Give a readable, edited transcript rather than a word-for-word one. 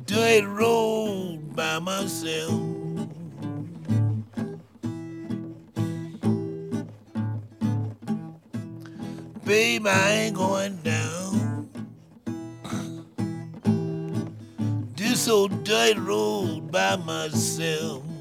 dirt road by myself. Babe, I ain't going down this old dirt road by myself.